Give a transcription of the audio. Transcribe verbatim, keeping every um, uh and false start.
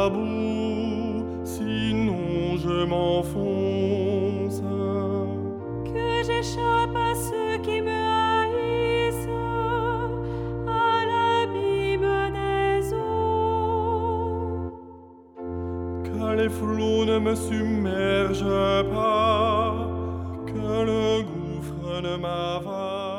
la boue, sinon je m'enfonce. Que j'échappe à ceux qui me haïssent, à l'abîme des eaux. Que les flots ne me submergent pas, que le gouffre ne m'avale.